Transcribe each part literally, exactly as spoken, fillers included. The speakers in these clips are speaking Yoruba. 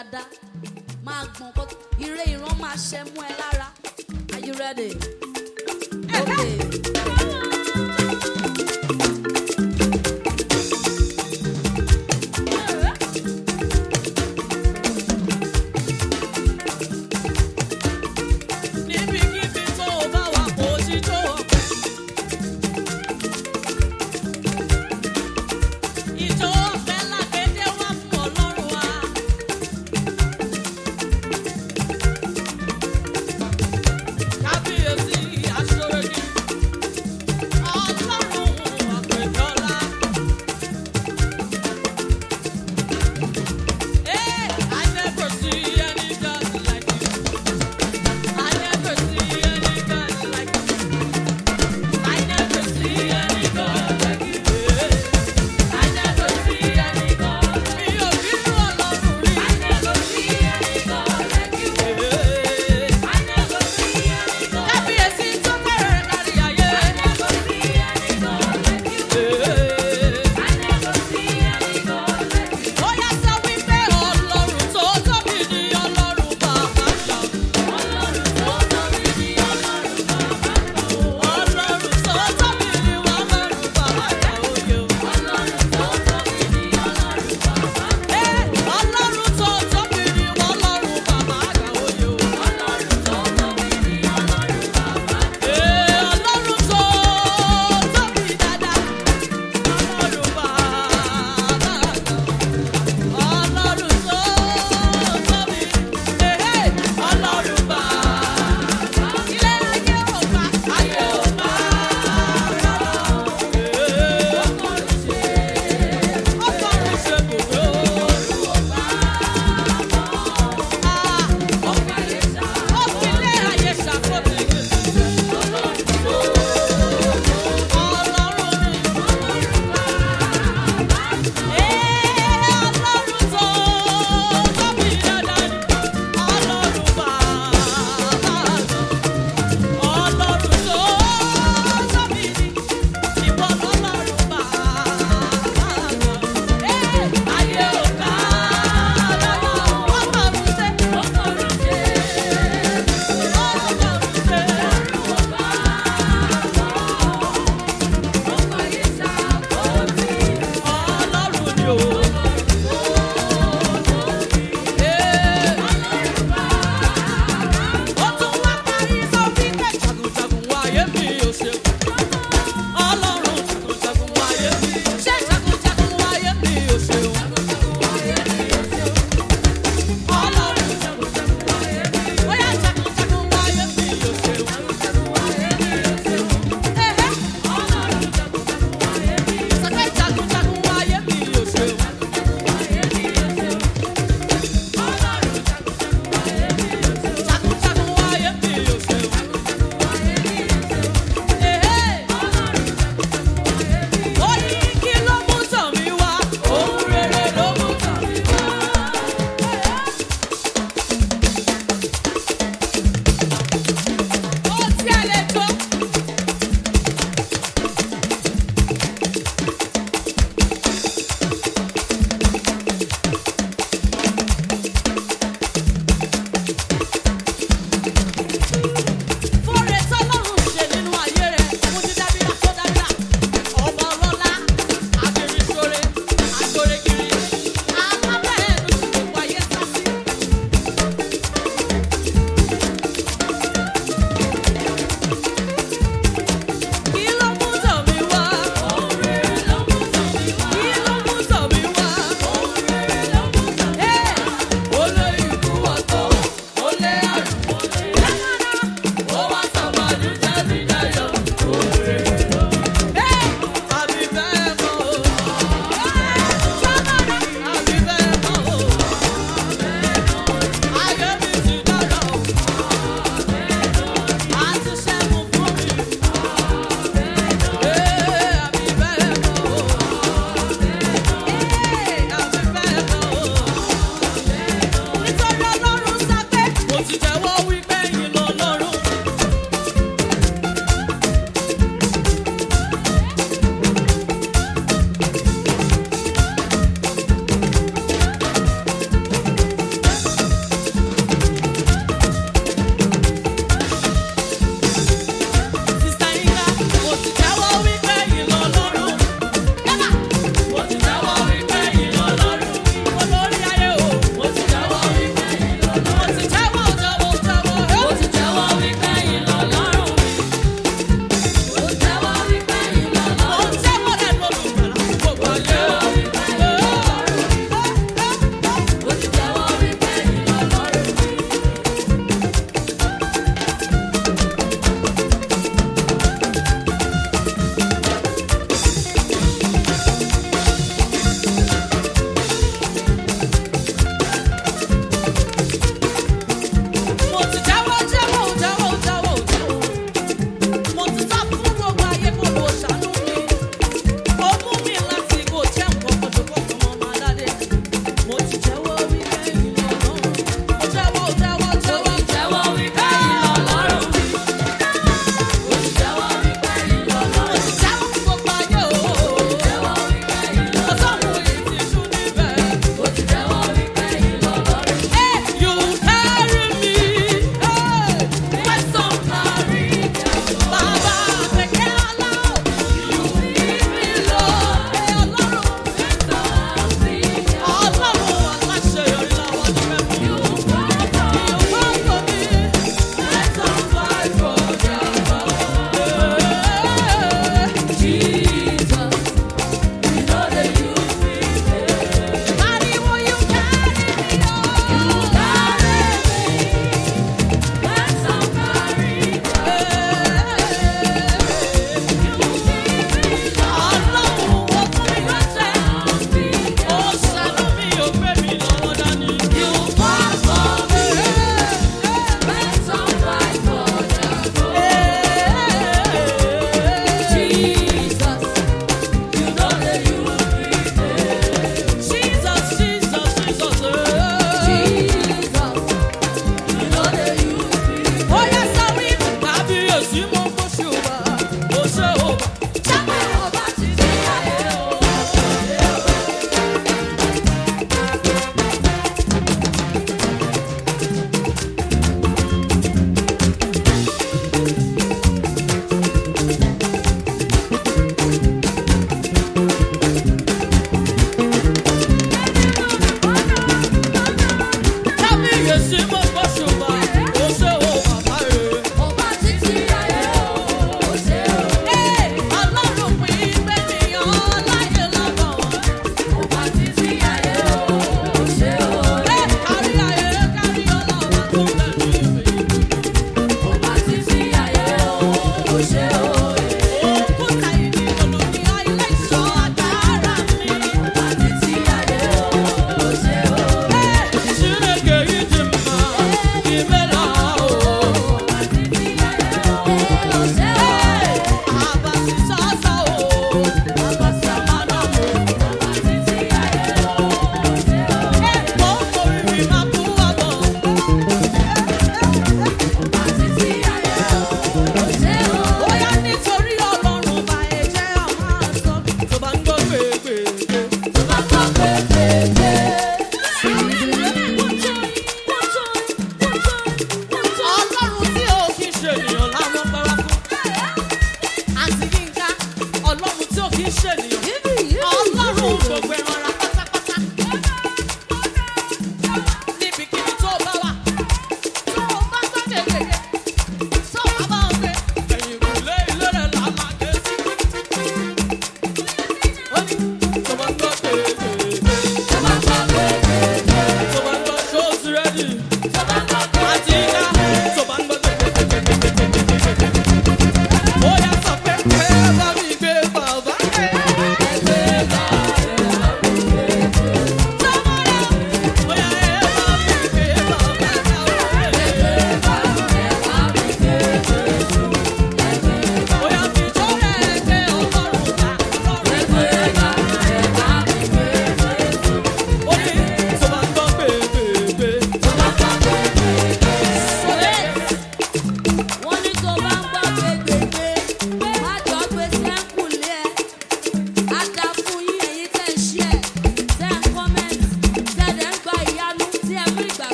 dáadáa máa gbọ̀n kó ire ìran máa ṣẹ mú ẹ lára. Are you ready? Okay. Kábíyèsí aṣọ́rẹ́ ni.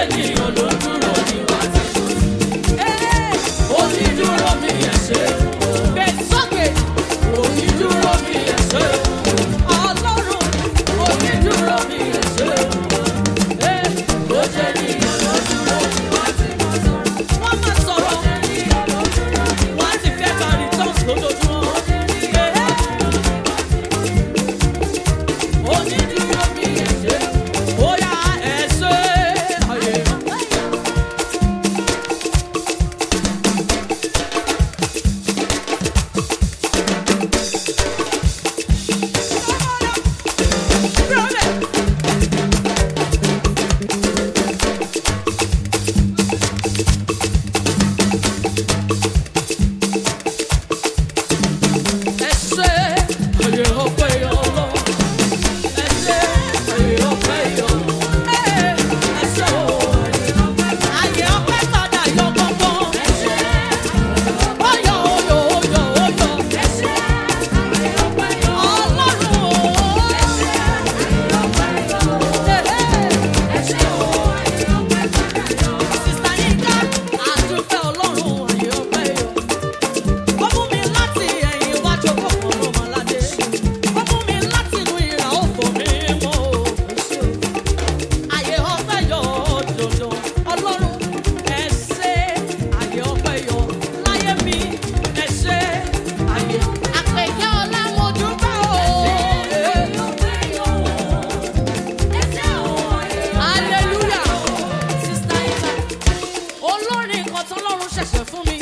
ènìyàn ló dúró ní wá tí mo sì. Onídúró mi ẹ ṣé. Gbé sókè. Onídúró mi ẹ ṣé. Ọlọ́run. Onídúró mi ẹ ṣé. Ó jẹ́ ènìyàn ló dúró ní wá tí mo sọ̀rọ̀. Wọ́n máa sọ̀rọ̀. Wọ́n á ti fẹ́ bá returns lójoojúmọ́. Onídúró mi ẹ ṣé. Ó yá ẹ ṣé. Ayé. Ẹ ṣé. Ayé ọpẹ́ yọ lọ. Ẹ ṣé. Ayé ọpẹ́ yọ. Ẹ ṣé o. Ayé ọpẹ́ padà yọ gbọ́ngbọ́n. Ẹ ṣé. Ó yọ, ó yọ, ó yọ, ó yọ. Ẹ ṣé. Ayé ọpẹ́ yọ. Ọlọ́run o. Ẹ ṣé. Ayé ọpẹ́ yọ. Ẹ ṣé o. Ayé ọpẹ́ padà yọ. Sista Yinka, àdúpẹ́ Ọlọ́run ayé ọpẹ́ yọ. Ó mú mi láti ẹ̀yìn iwájú kọ̀ọ̀kan lọ́mọládé. Ó mú mi láti inú ìrà òfò mi mọ́ o. Ayé ọpẹ́ yọ dòdò. Ọlọ́run ẹ ṣé ayé ọpẹ́ yọ láyé mi. Ẹ ṣé ayé àpèkẹ́ ọlá mo dúpẹ́ o. Hallelujah. Sista Yinka, olórin kan tọ́lọ́run ṣẹ̀ṣẹ̀ fún mi.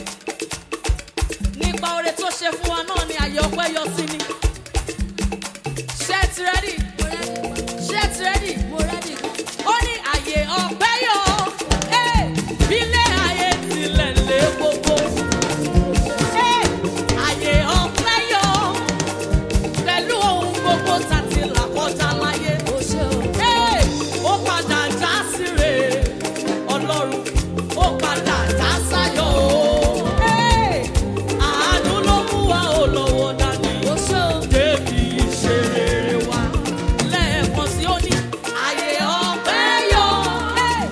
Nípa oore tó ṣe fún wa náà ni ayé ọpẹ́ yọ sí ni. Ṣé ẹ ti rẹ́dì? Ṣé ẹ ti rẹ́dì? Ó ní ayé ọpẹ́ yọ. Ẹ́, bílé ayé tilẹ̀ lé gbogbo. Ẹ́, ayé ọpẹ́ yọ. Pẹ̀lú ohun gbogbo tá ti là kọjá láyé. Ẹ́, ó padà já síre. Ọlọ́run, ó padà já sáyọ̀ o. Ẹ́, àánú ló mú wa ó lọ́wọ́ dání. Débi ìṣeré wa. Lẹ́ẹ̀kan sí ó ní ayé ọpẹ́ yọ. Ẹ́,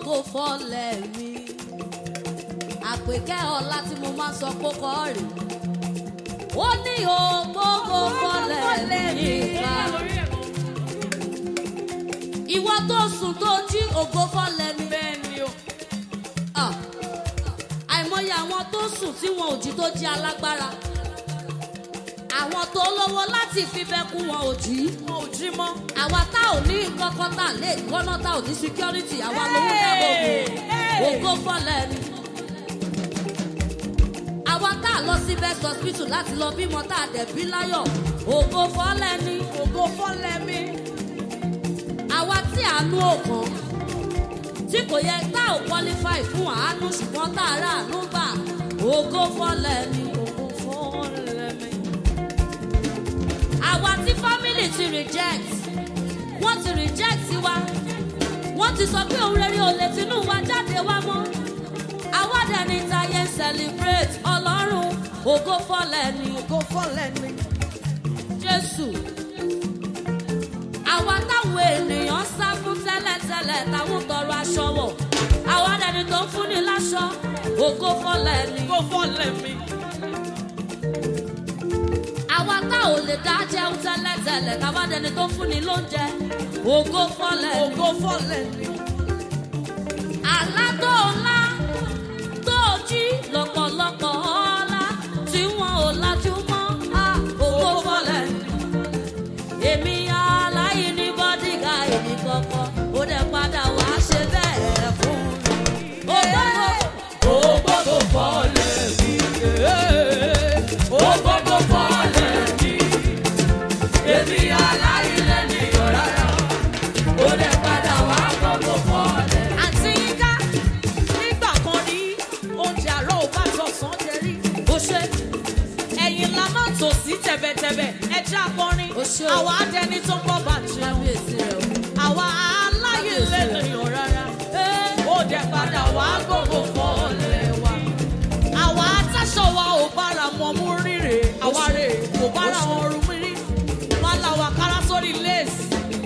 ògo fọ́lẹ̀ mi. Àpèkẹ́ ọlá tí mo máa ń sọ kó kọ́ rè. Ó ní ògo fọ́lẹ̀ mi ká. Ìwọ tó sùn tó jí ògo fọ́lẹ̀ mi. Bẹ́ẹ̀ni o. Àìmọye àwọn tó sùn tí wọn ò jí tó jí alágbára. Àwọn tó lówó láti fi bẹ́kún wọn ò jí. Wọn ò jí mọ́. Àwa tá ò ní kọ́kọ́ tá lè gbọ́ná tá ò ní security. Àwa lówó dábò bò. Ògo fọ́lẹ̀ ni. Àwa tá lọ sí best hospital láti lọ bímọ tá a dẹ̀ bí láyọ̀. Ògo fọ́lẹ̀ ni. Ògo fọ́lẹ̀ mi. Àwa tí àánú òkan tí kò yẹ tá ò qualify fún àánú ṣùgbọ́n tá a rà àánú gbà. Ògo fọ́lẹ̀ ni. Ògo fọ́lẹ̀ mi. Àwa tí family ti reject, wọ́n ti reject wa, wọ́n ti sọ pé òun rere ò lè tinú wa jáde wá mọ́. Àwa dẹ̀ ní táyé ń celebrate Ọlọ́run, ògo fọ́lẹ̀ ni. Ògo fọ́lẹ̀ mi. Jésù. Àwa táwọn ènìyàn sá fún tẹ́lẹ̀tẹ́lẹ̀ táwọn tọrọ aṣọ wọ̀. Àwa dẹni tó ń fúnni láṣọ, ògo fọ́lẹ̀ ni. Ògo fọ́lẹ̀ mi. Àwa tá ò lè dá jẹun tẹ́lẹ̀tẹ́lẹ̀ táwa dẹni tó ń fúnni lóúnjẹ, ògo fọ́lẹ̀ ni. Ògo fọ́lẹ̀ mi. Àlá tó ńlá tó jí lọ́pọ̀lọpọ̀ ọlá tí wọn ò lajú mọ́, ògo fọ́lẹ̀ ni. Èmi aláìní bọ́dígà èmi kọ̀ọ̀kan ó dẹ̀ padà wá ṣe bẹ́ẹ̀ fún mi. Ògo fọ́lẹ̀ mi. Ògo fọ́lẹ̀ mi. Èmi aláìlẹ́ni ọ̀rárá. Ó dẹ̀ padà wá gbogbo fọ́lẹ̀. Àǹtí Yínká Nígbà kan ní oúnjẹ àárọ̀ ò bá tọ̀sán jẹ rí. ó ṣe Ẹ̀yìn la máa tò sí tẹ̀bẹ̀tẹ̀bẹ̀ ẹja akọrin. Ó ṣe o. Àwa adẹni tó ń bọ̀ bàjẹ́. kábíyèsí rẹ̀ o. Àwa aláìlẹ́ni ọ̀rárá. Ó dẹ̀ padà wá gbogbo fọ́lẹ̀ wa. Àwa atáṣọ wa ò bára wọn mú rírè. Àwa rè kò bára wọn rú mi rí. Wọ́n la wà kára sórí léèsì.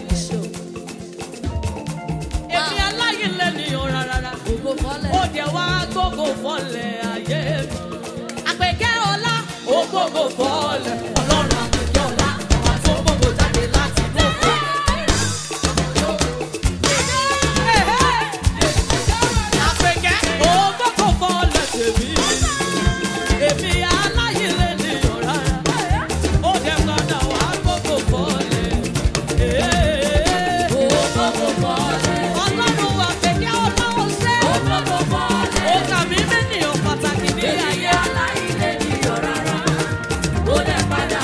Èmi aláìlẹ́ni ọ̀rárá. Ògo fọ́lẹ̀. Ó dẹ̀ wá gbogbo fọ́lẹ̀ ayé mi. Àpèkẹ́ ọlá ó gbogbo fọ́lẹ̀. Ọlọ́run àpèkẹ́ ọlá àwọn tó gbogbo jáde láti bọ̀ fún. Àpèkẹ́ ó gbogbo fọ́lẹ̀ tèmi. Èmi aláìlẹ́ni ọ̀rárá. Ó dẹ̀ padà wá gbogbo fọ́lẹ̀. Ògo fọ́lẹ̀. Ọlọ́run àpèkẹ́ ọlá ó ṣe. Ògo fọ́lẹ̀. Ó kà mí mẹ́nìyàn pàtàkì ní ayé. Aláìlẹ́ni ọ̀rárá. Ó dẹ̀ padà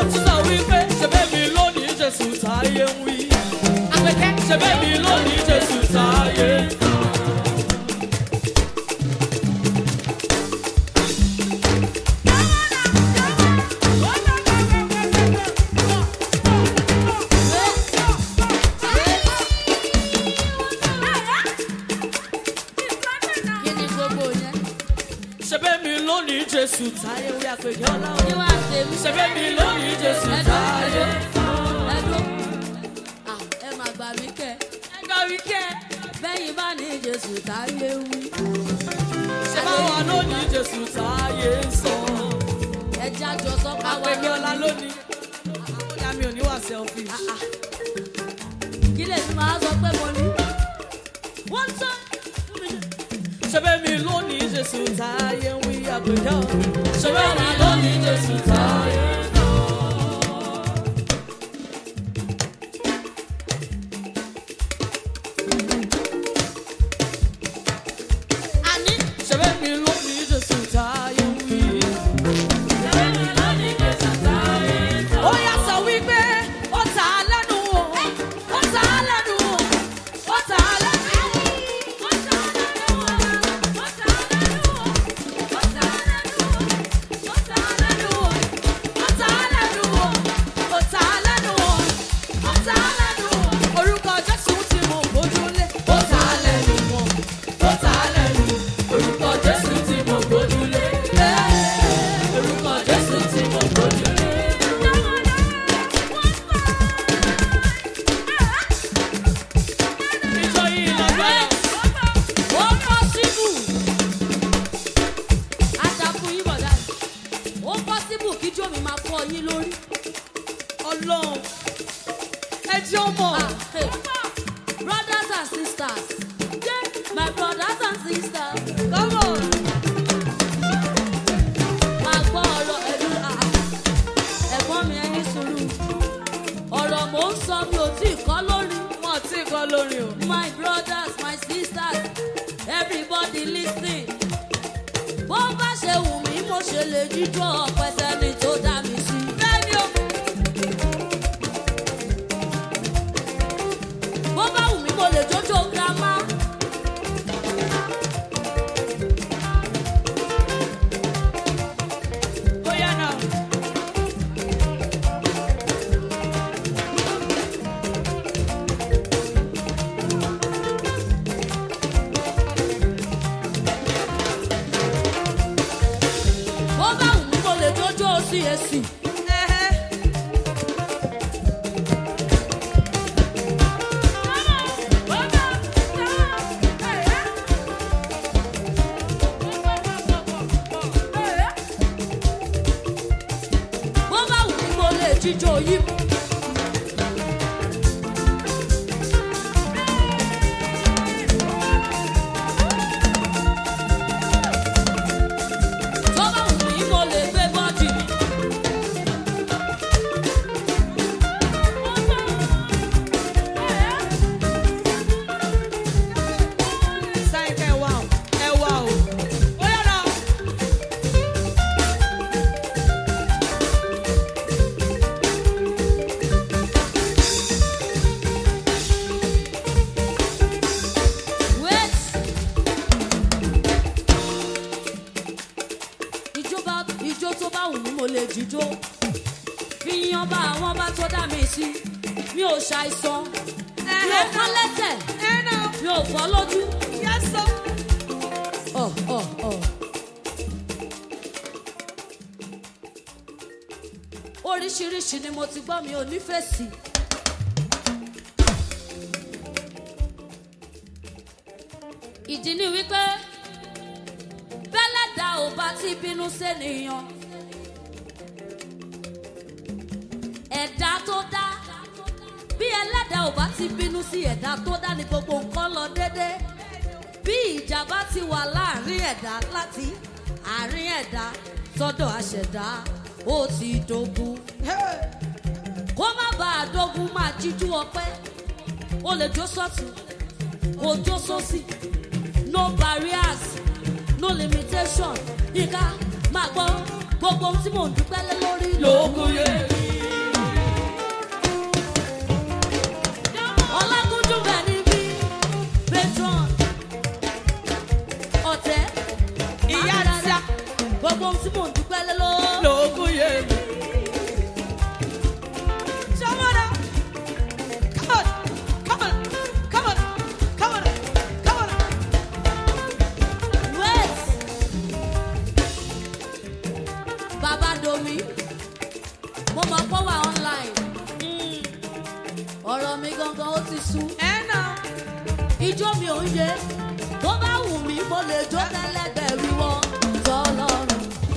tún sọ wípé ṣe bẹ́ẹ̀ mi lónìí Jésù táyé ń wí. Àpèkẹ́ ṣe bẹ́ẹ̀ mi lónìí Jésù táyé ń wí. Jésù táyé wí àpèkẹ́ ọlá o. Ṣé bẹ́ẹ̀ mi lónìí Jésù táyé? Ẹ̀dùn ẹ máa gbà mí kẹ́. Ẹ gbà mí kẹ́. Bẹ́yìn bá ní Jésù táyé wí. Ṣé báwa lónìí Jésù táyé sọ? Ẹ jájọ sọ pé wá àpèkẹ́ ọlá lónìí. Àkóyá mi ò ní wà selfish. Kí lè ti máa sọ pé mo ní? Wọ́n tán. Ṣé bẹ́ẹ̀ mi lónìí Jésù táyé wí àpèkẹ́ ọlá? Ṣé bẹ́ẹ̀ mi lónìí Jésù táyé sọ? Àní ṣé bẹ́ẹ̀ mi lónìí Jésù táyé wí? Ṣé bẹ́ẹ̀ mi lónìí Jésù táyé sọ? Ó yá sọ wípé ó ta á lẹ́nu o, ó ta á lẹ́nu o, ó ta á lẹ́nu o. Brothers and sisters, yeah, my brothers and sisters, come on. Máa gbọ́ ọ̀rọ̀ ẹ̀dùn ẹ̀gbọ́n mi ẹni sùúrù. Ọ̀rọ̀ mò ń sọ mi ò tí ì kọ́ lórí. Mo ò tí ì kọ́ lórí o. My brothers, my sisters, everybody listen. Bó bá ṣe wù mí, mo ṣe lè jíjọ́ ọ̀pẹ sẹ́ni tó dá mi sí. Bẹ́ẹ̀ni o. Bó bá wù mí, mo lè jójó girama. Bóyá náà. Bó bá wù mí, mo lè jójó sí èsì. Jíjó yìí. Tó bá wù mí, mo lè gbé bọ́dì mi. Sáyẹ̀ká ẹ wá o, ẹ wá o. Ó yára. Ijó tó bá wù mí mo lè jíjó. Fi yan bá àwọn bá tó dá mi sí. Mi ò ṣàìsàn. Mi ò kán lẹ́sẹ̀. Mi ò fọ́ lójú. Ọ̀ ọ̀ ọ̀. Oríṣiríṣi ni mo ti gbọ́, mi ò nífẹ̀ẹ́ sí. Ìdí ni wípé bẹ́lẹ̀dá ò bá ti bínú sẹ́niyàn. Ẹ̀dá tó dá bí ẹlẹ́dàá ò bá ti bínú sí ẹ̀dá tó dá ní gbogbo nǹkan lọ dédé. Bí ìjà bá ti wà láàrin ẹ̀dá láti àárín ẹ̀dá sọ́dọ̀ àṣẹ̀dá ó ti dógún. Kó má bàa dógún máa jíjú ọpẹ́. O lè jó sọ́tún, kò jó sósì. No barriers, no limitation. Ìka máa gbọ́ gbogbo ohun tí mò ń dúpẹ́ lé lórí. Lókun yé mi. mi gangan ó ti sú. ẹ nà. Ijó mi ò ń yé. Tó bá wù mí, mo lè jó tẹ́lẹ̀gbẹ̀rún wọn tọ́lọ́run.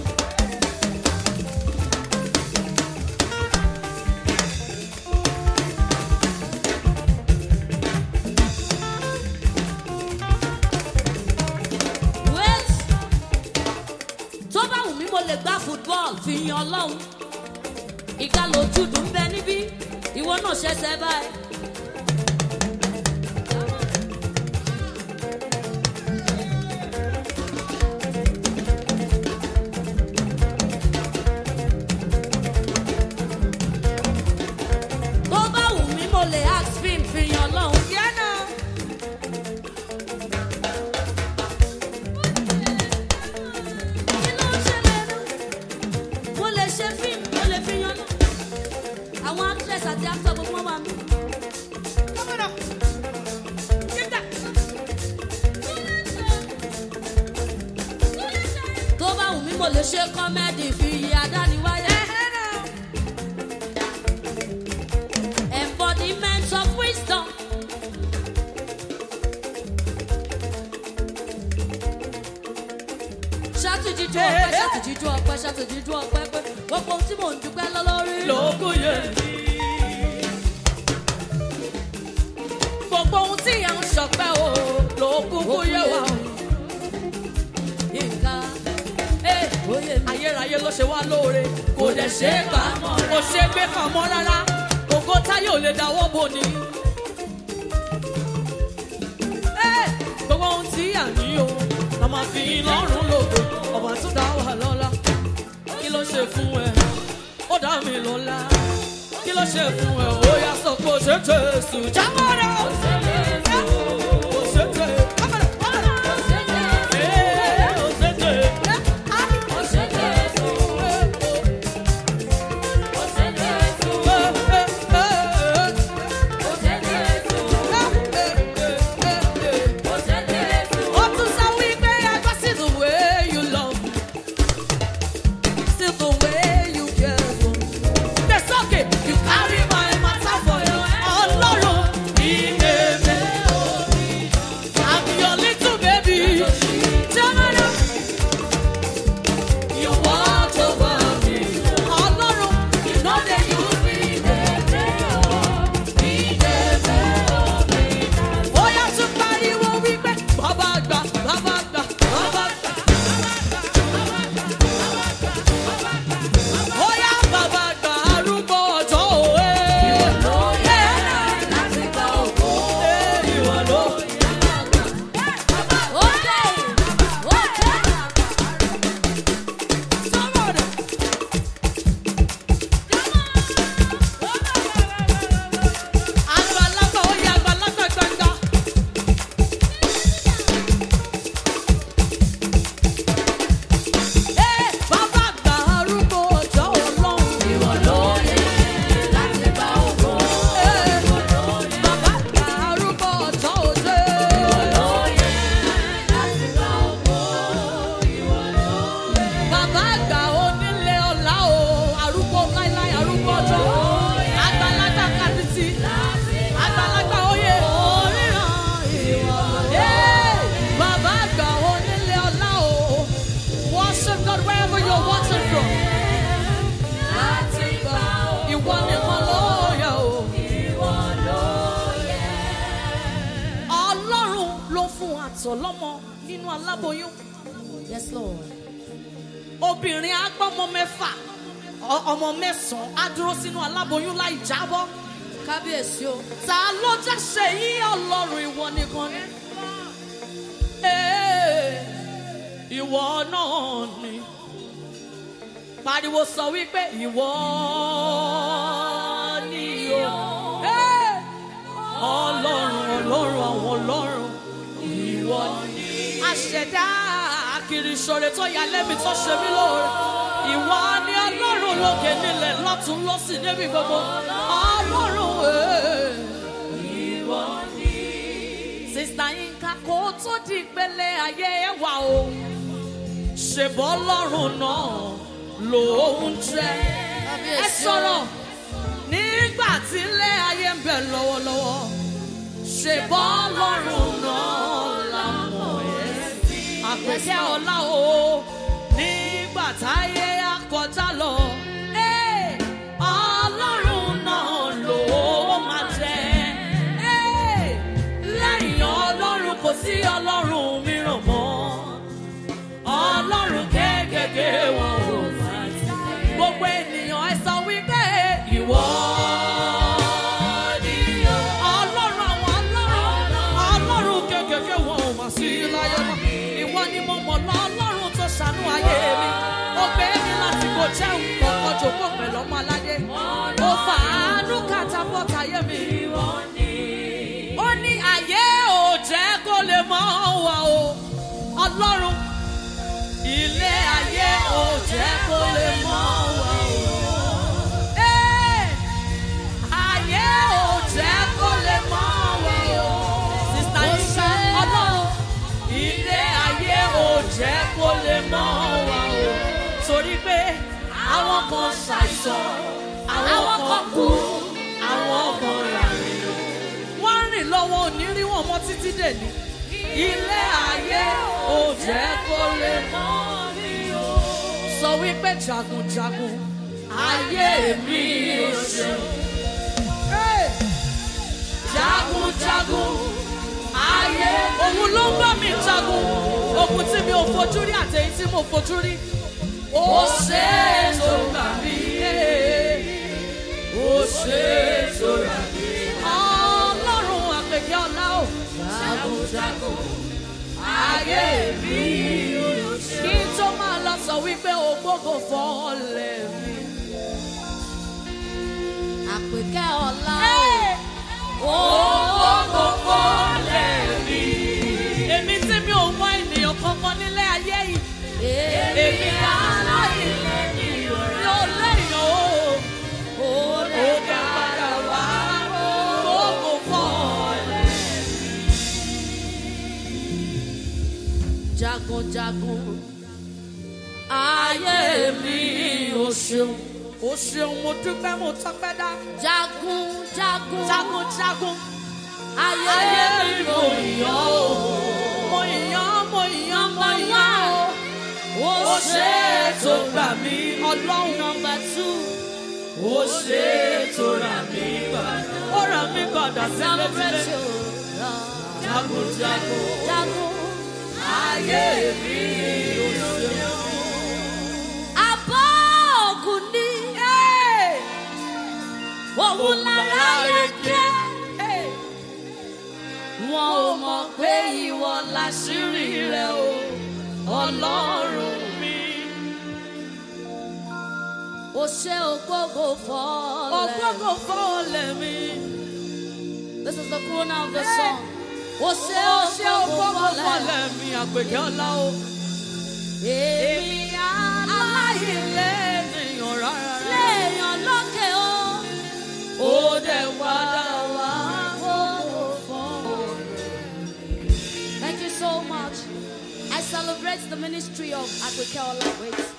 Wait! Tó bá wù mí, mo lè gbá football fi yan Ọlọ́run. Ìka lójú dùn bẹ níbí, ìwọ náà ṣẹ̀ṣẹ̀ báyìí. Tó bá wù mí, mo lè ask film fi yan Ọlọ́run. Yẹ́nà. Kí ló ń ṣẹlẹ̀ náà? Mo lè ṣe fíìmù, mo lè fi yan náà. Àwọn actress àti actor gbogbo wọn wà mí. Come on. Get that. Tó bá wù mí, mo lè ṣe comedy fi iye àdániwáyé. Embodiment of wisdom. Ṣàtúnjíjú ọpẹ́, ṣàtúnjíjú ọpẹ́, ṣàtúnjíjú ọpẹ́ pé gbogbo ohun tí mò ń dúpẹ́ lọ lórí. Lóko yẹ mí. Gbogbo ohun tí à ń ṣọpẹ́ o, lókùnkù yẹ wá o. Nǹkan oyè mi. Ayérayé ló ṣe wá lóore, kò dẹ̀ ṣe é gbà, kò ṣe é gbé pamọ́ rárá. Ògo táyé ò lè dáwọ́ bò ní. Gbogbo ohun tí à ń yí o, la máa fi lọ́rùn lòdò. Ọba tún dá wà lọ́lá. Kí ló ṣe fún ẹ? Ó dá mi lọ́lá. Kí ló ṣe fún ẹ? Ó yá sọ pé ó ṣe Jésù. Jábọ̀ rẹ̀ ó ṣe Jésù. Ó ṣe Jésù. Jábọ̀ rẹ̀ ó ṣe Jésù. Ee, ó ṣe Jésù. Ó ṣe Jésù. Ó ṣe Jésù. Ó ṣe Jésù. Ó ṣe Jésù. Ó tún sọ wípé ẹgbẹ́ sí the way you love me. See the way you care for me. That's okay. You carry my matter for you. Ọlọ́run ìmẹ̀mẹ̀. I'm your little baby. Jẹ́mọ́nà. You watch over me. Ọlọ́run iná lè yú sí ìmẹ̀mẹ̀. Ó yá tún pariwo wípé bàbá àgbà, bàbá àgbà, bàbá àgbà. Ó yá bàbá àgbà arúgbó ọjọ́ òwe. Ìwọ ló yẹ láti gba ògo. Ìwọ ló yẹ. Okay, okay. Sọ́mọ̀ rẹ̀. Àgbàlagbà ó yẹ àgbàlagbà gbàgbà. Ee, bàbá àgbà arúgbó ọjọ́ Ọlọ́run. Ìwọ ló yẹ láti gba ògo. Bàbá àgbà arúgbó ọjọ́ òde. Ìwọ ló yẹ láti gba ògo. Bàbá àgbà onílé ọlá o, arúgbó láíláí, arúgbó ọjọ́. Àgbàlagbà kàtìtì. Àgbàlagbà oyè. Ee, bàbá àgbà onílé ọlá o. Worship God wherever you're watching from. Ìwọ nìkan ló yẹ o. Ọlọ́run ló fún àtọ̀ lọ́mọ nínú aláboyún. Yes, Lord. Obìnrin á gbọ́mọ mẹ́fà, ọ- ọmọ mẹ́sàn-án á dúró sínú aláboyún láì jábọ́. Kábíyèsí o. Ta ló jẹ́ ṣe yí Ọlọ́run ìwọ nìkan ni? Ee, ìwọ náà ni. Pariwo sọ wípé ìwọ ni o. Ee, Ọlọ́run Ọlọ́run àwọn Ọlọ́run ìwọ ni. Àṣẹ̀dá kiri ìṣòro tó yà lẹ́mi tó ṣe mí lóore. Ìwọ ni Ọlọ́run lókè nílẹ̀ lọ́tún lọ́sì níbi gbogbo. Ọlọ́run ee, ìwọ ni. Sista Yinka kò tó di ìpele ayé wa o. Ṣèbọ̀ Ọlọ́run náà lòun jẹ́. Ẹ sọ̀rọ̀ nígbà tí ilé ayé ń bẹ lọ́wọ́lọ́wọ́. ṣe bọ́ lọ́rùn náà lámọ̀ ẹ́ sí. Àpèkẹ́ ọlá o nígbà táyé akọjá lọ. Ọlọ́run náà ló máa jẹ́. Lẹ́yìn Ọlọ́run kò sí Ọlọ́run mìíràn mọ́. Ọlọ́run kéékèèké wọn ò máa ti. Gbogbo ènìyàn ẹ sọ wípé ìwọ ni Ọlọ́run àwọn Ọlọ́run. Ọlọ́run kéékèèké wọn ò máa sí láyé mọ́. Ìwọ ni mo mọ̀ lọ Ọlọ́run tó ṣàánú ayé mi. Ó gbé mi láti kò jẹ́ nǹkan kan jòkó pẹ̀lú ọmọ aládé. Ó fàánú kàtàpọ̀tà ayé mi. Ó ní ayé ò jẹ́ kó lè mọ̀ wá o. Ọlọ́run ilé ayé ò jẹ́ kó lè mọ̀ wá o. Ayé ò jẹ́ kó lè mọ̀ wá o. Sista Yinka Ọlọ́run ilé ayé ò jẹ́ kó lè mọ̀ wá o. Torí pé àwọn kan ṣàìsàn, àwọn kan kú, àwọn kan ràrìn. Wọ́n rìn lọ́wọ́ òní rí wọn mọ́ títí dèní. Ilé ayé ò jẹ́ kó lè mọ̀ mí o. Sọ wípé jagunjagun ayé mi ò ṣe. Jagunjagun ayé òun ló ń bá mi jagun. Ogun tí mi ò fojú rí àtẹ̀yìn tí mo fojú rí. Ó ṣe é tó gbà mí. Ó ṣe é tó gbà mí. Ọlọ́run àpèkẹ́ ọlá o. Jagunjagun ayé mi ò ṣe. Kí n tó máa lọ sọ wípé ògbógo fọ́lẹ̀ mi. Àpèkẹ́ ọlá o. Ògbógo fọ́lẹ̀ mi. Èmi tí mi ò mọ ènìyàn kankan nílé ayé yìí. Èmi aláìlẹ̀ ni yóò lẹ́yìn o. Ó lè padà wá ògbógo fọ́lẹ̀ mi. Jagunjagun ayé mi ò ṣeun. Ó ṣeun mo dúpẹ́ mo tọ́pẹ́ dá. Jagunjagun jagunjagun ayé mi mo yàn o. Mo yàn mo yàn mo yàn o. Ó ṣe é tó gbà mí. Ọlọ́run nọ́mbà two. Ó ṣe é tó rà mí padà. Ó rà mí padà sílẹ̀. Jagunjagun jagun ayé mi ò ṣe. Àbọ̀ ògùn ni òun lára yẹ jẹ́. Wọn ò mọ̀ pé ìwọ láṣírí rẹ̀ o, Ọlọ́run mi. Ó ṣe ògbógo fọ́lẹ̀. Ògbógo fọ́lẹ̀ mi. This is the crooner of the song. Ó ṣe ògbógo fọ́lẹ̀ mi. Àpèkẹ́ ọlá o. Èmi aláìlẹ̀ ènìyàn rárá. Léèyàn lókè o. Ó dẹ̀ padà wá ògbógo fọ́lẹ̀. Thank you so much. I celebrate the ministry of Àpèkẹ́ ọlá. Wait.